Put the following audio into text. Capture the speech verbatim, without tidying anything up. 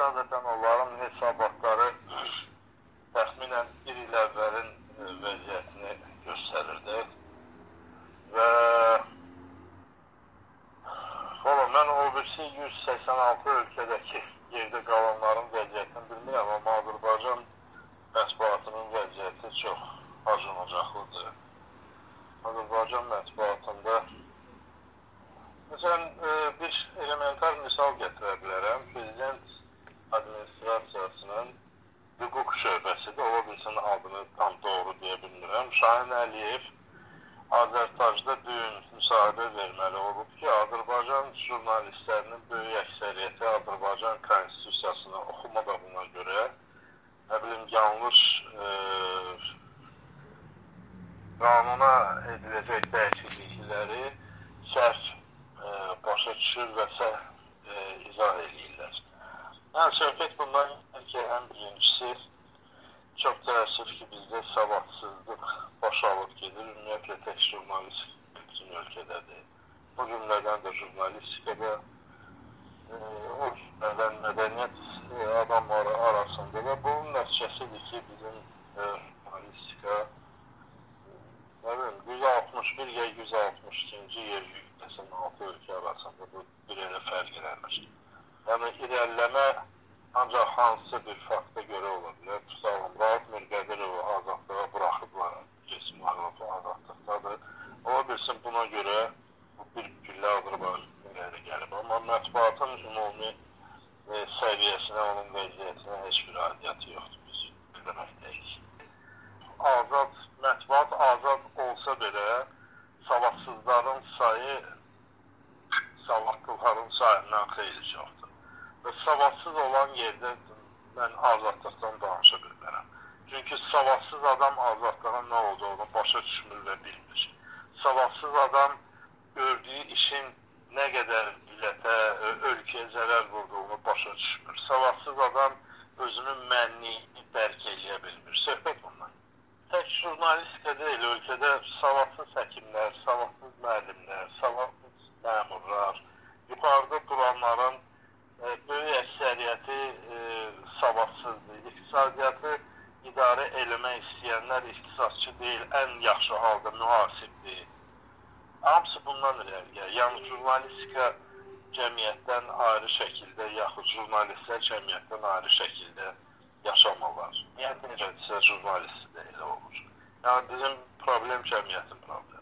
əsadətən onların hesabatları təxminən bir il əvvəlin vəziyyətini göstərirdi. Və valla mən o birisi yüz səksən altı ölkədəki yerdə qalanların vəziyyətini bilmirəm, amma Azərbaycan mətbuatının vəziyyəti çox acınacaqlıdır. Azərbaycan mətbuatında məsələn, bir elementar misal gətirə bilərəm. Prezident administrasiyasının hüquq şöbəsidir, ola bilsin adını tam doğru deyə bilmirəm. Şahin Əliyev Azərtajda dün müsahibə verməli olub ki, Azərbaycan jurnalistlərinin böyük əksəriyyəti Azərbaycan konstitusiyasını oxumadığına görə, nə bilim, yanlış e, qanuna ediləcək dəyişiklikləri səhv e, başa düşür və səhv e, izah edirlər. Yəni, söhbət bundan ki, ən birincisi, çox təəssüf ki, bizdə savadsızlıq boşalıb gedir. Ümumiyyətlə, tək jurnalistik bütün ölkədədir. Bu cümlədən də jurnalistikada, e, o cümlədən mədəniyyət e, adamları arasında da bunun nəticəsidir ki, bizim e, jurnalistika yüz altmış bir ya yüz altmış ikinci yer yüz səksən altı ölkə arasında bu bir elə fərq eləmir. Yəni, irəliləmə ancaq hansısa bir fakta görə ola bilər. Tutalım, Rauf Mirqədirovu azadlığa buraxıblar, kesim azadlıqdadır. Ola bilsin, buna görə bir küllə Azərbaycan irəli gəlib. Amma mətbuatın ümumi e, səviyyəsinə, onun vəziyyətinə heç bir aidiyyəti yoxdur. Biz bilməkdəyik. Azad, mətbuat azad olsa belə, savadsızların sayı savadlıların sayından xeyli çoxdur. Və savadsız olan yerdə mən azadlıqdan danışa bilmərəm. Çünki savadsız adam azadlığın nə olduğunu başa düşmür və bilmir. Savadsız adam gördüyü işin nə qədər millətə, ölkəyə zərər vurduğunu başa düşmür. Savadsız adam özünün mənliyini dərk eləyə bilmir. Söhbət bundan. Tək jurnalistika deyil, ölkədə savadsız həkimlər, savadsız müəllimlər, savadsız məmurlar, yuxarıda duranların e, böyük əksəriyyəti e, savadsızdır. İqtisadiyyatı idarə eləmək istəyənlər ixtisasçı deyil, ən yaxşı halda mühasibdir. Hamısı bundan irəliyə. Yəni, jurnalistika cəmiyyətdən ayrı şəkildə, yaxud jurnalistlər cəmiyyətdən ayrı şəkildə yaşamalar. Yəni, necədirsə, jurnalisti də elə olur. Yəni, bizim problem cəmiyyətin problemi.